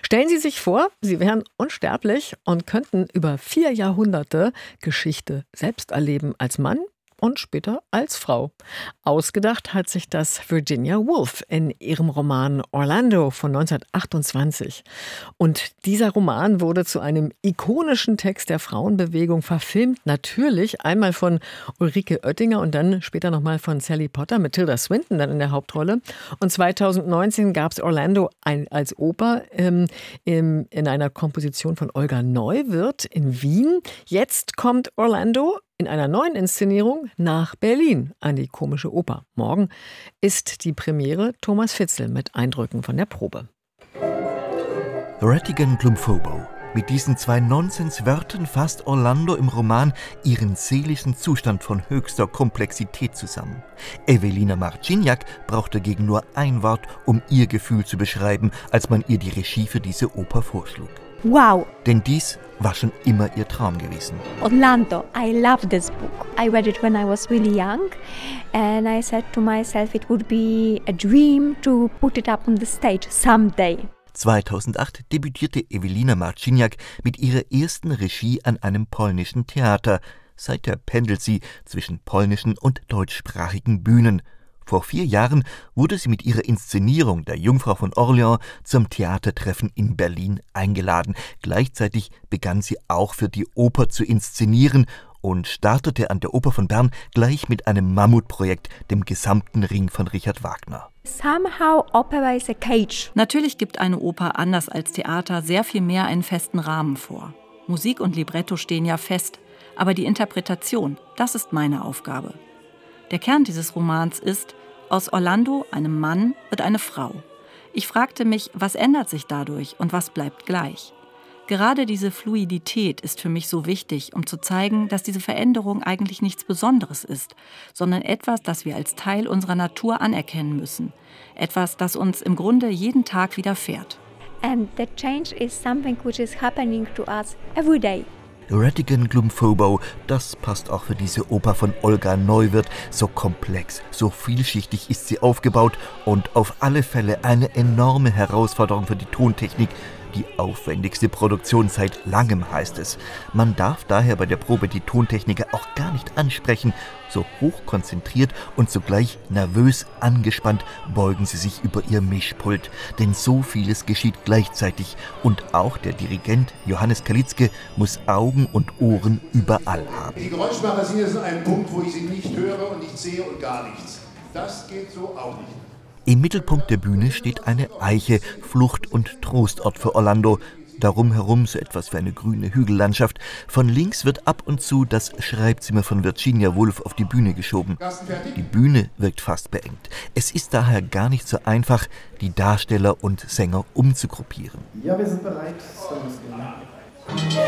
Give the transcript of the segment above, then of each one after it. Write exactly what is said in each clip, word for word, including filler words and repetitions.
Stellen Sie sich vor, Sie wären unsterblich und könnten über vier Jahrhunderte Geschichte selbst erleben als Mann und später als Frau. Ausgedacht hat sich das Virginia Woolf in ihrem Roman Orlando von neunzehnhundertachtundzwanzig. Und dieser Roman wurde zu einem ikonischen Text der Frauenbewegung verfilmt. Natürlich einmal von Ulrike Oettinger und dann später nochmal von Sally Potter mit Tilda Swinton dann in der Hauptrolle. Und zweitausendneunzehn gab es Orlando ein, als Oper ähm, im, in einer Komposition von Olga Neuwirth in Wien. Jetzt kommt Orlando in einer neuen Inszenierung nach Berlin an die Komische Oper. Morgen ist die Premiere. Thomas Fitzel mit Eindrücken von der Probe. Rattigan Glumfobo. Mit diesen zwei Nonsenswörtern fasst Orlando im Roman ihren seelischen Zustand von höchster Komplexität zusammen. Ewelina Marciniak braucht dagegen nur ein Wort, um ihr Gefühl zu beschreiben, als man ihr die Regie für diese Oper vorschlug. Wow! Denn dies war schon immer ihr Traum gewesen. Orlando, I love this book. I read it when I was really young and I said to myself it would be a dream to put it up on the stage someday. zweitausendacht debütierte Ewelina Marciniak mit ihrer ersten Regie an einem polnischen Theater. Seither pendelt sie zwischen polnischen und deutschsprachigen Bühnen. Vor vier Jahren wurde sie mit ihrer Inszenierung der Jungfrau von Orleans zum Theatertreffen in Berlin eingeladen. Gleichzeitig begann sie auch für die Oper zu inszenieren und startete an der Oper von Bern gleich mit einem Mammutprojekt, dem gesamten Ring von Richard Wagner. Somehow opera is a cage. Natürlich gibt eine Oper anders als Theater sehr viel mehr einen festen Rahmen vor. Musik und Libretto stehen ja fest, aber die Interpretation, das ist meine Aufgabe. Der Kern dieses Romans ist, aus Orlando, einem Mann, wird eine Frau. Ich fragte mich, was ändert sich dadurch und was bleibt gleich? Gerade diese Fluidität ist für mich so wichtig, um zu zeigen, dass diese Veränderung eigentlich nichts Besonderes ist, sondern etwas, das wir als Teil unserer Natur anerkennen müssen. Etwas, das uns im Grunde jeden Tag widerfährt. And the change is something which is happening to us every day. Rattigan Glumfobo, das passt auch für diese Oper von Olga Neuwirth. So komplex, so vielschichtig ist sie aufgebaut und auf alle Fälle eine enorme Herausforderung für die Tontechnik. Die aufwendigste Produktion seit langem, heißt es. Man darf daher bei der Probe die Tontechniker auch gar nicht ansprechen. So hochkonzentriert und zugleich nervös angespannt beugen sie sich über ihr Mischpult. Denn so vieles geschieht gleichzeitig. Und auch der Dirigent Johannes Kalitzke muss Augen und Ohren überall haben. Die Geräuschmacher sind ein Punkt, wo ich sie nicht höre und nicht sehe und gar nichts. Das geht so auch nicht. Im Mittelpunkt der Bühne steht eine Eiche, Flucht- und Trostort für Orlando. Darum herum so etwas wie eine grüne Hügellandschaft. Von links wird ab und zu das Schreibzimmer von Virginia Woolf auf die Bühne geschoben. Die Bühne wirkt fast beengt. Es ist daher gar nicht so einfach, die Darsteller und Sänger umzugruppieren. Ja, wir sind bereit. Soll losgehen.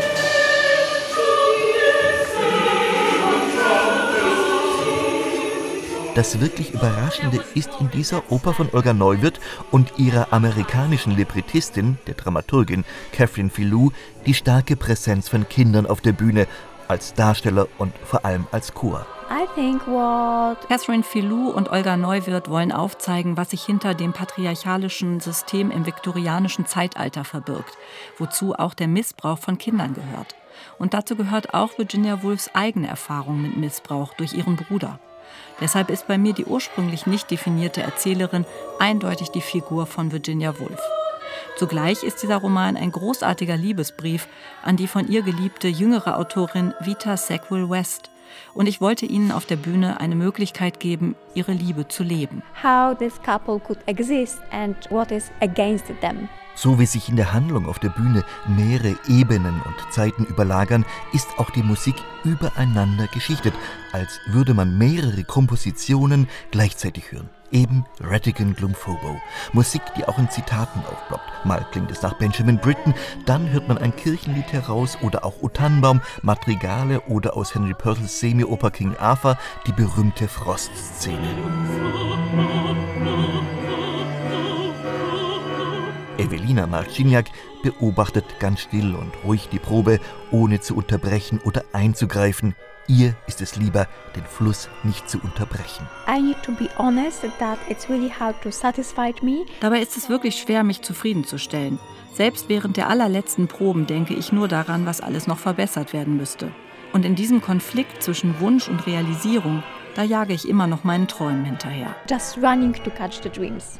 Das wirklich Überraschende ist in dieser Oper von Olga Neuwirth und ihrer amerikanischen Librettistin, der Dramaturgin Catherine Filou, die starke Präsenz von Kindern auf der Bühne, als Darsteller und vor allem als Chor. I think what Catherine Filou und Olga Neuwirth wollen aufzeigen, was sich hinter dem patriarchalischen System im viktorianischen Zeitalter verbirgt, wozu auch der Missbrauch von Kindern gehört. Und dazu gehört auch Virginia Woolfs eigene Erfahrung mit Missbrauch durch ihren Bruder. Deshalb ist bei mir die ursprünglich nicht definierte Erzählerin eindeutig die Figur von Virginia Woolf. Zugleich ist dieser Roman ein großartiger Liebesbrief an die von ihr geliebte jüngere Autorin Vita Sackville-West. Und ich wollte ihnen auf der Bühne eine Möglichkeit geben, ihre Liebe zu leben. how this couple could exist and what is against them. So wie sich in der Handlung auf der Bühne mehrere Ebenen und Zeiten überlagern, ist auch die Musik übereinander geschichtet, als würde man mehrere Kompositionen gleichzeitig hören. Eben Rattigan Glumfobo. Musik, die auch in Zitaten aufploppt. Mal klingt es nach Benjamin Britten, dann hört man ein Kirchenlied heraus oder auch O Tannenbaum, Madrigale oder aus Henry Purcells Semi-Oper King Arthur die berühmte Frostszene. Ewelina Marciniak beobachtet ganz still und ruhig die Probe, ohne zu unterbrechen oder einzugreifen. Ihr ist es lieber, den Fluss nicht zu unterbrechen. I need to be honest that it's really hard to satisfy me. Dabei ist es wirklich schwer, mich zufriedenzustellen. Selbst während der allerletzten Proben denke ich nur daran, was alles noch verbessert werden müsste. Und in diesem Konflikt zwischen Wunsch und Realisierung, da jage ich immer noch meinen Träumen hinterher. Just running to catch the dreams.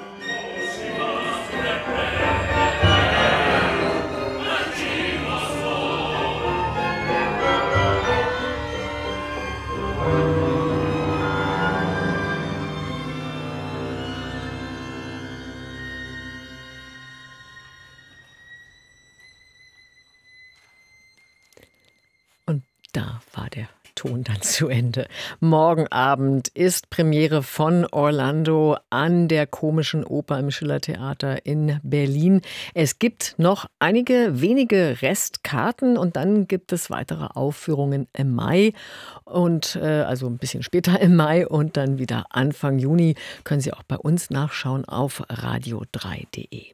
Und da war der Ton dann zu Ende. Morgen Abend ist Premiere von Orlando an der Komischen Oper im Schillertheater in Berlin. Es gibt noch einige wenige Restkarten und dann gibt es weitere Aufführungen im Mai und äh, also ein bisschen später im Mai und dann wieder Anfang Juni. Können Sie auch bei uns nachschauen auf radio drei punkt de.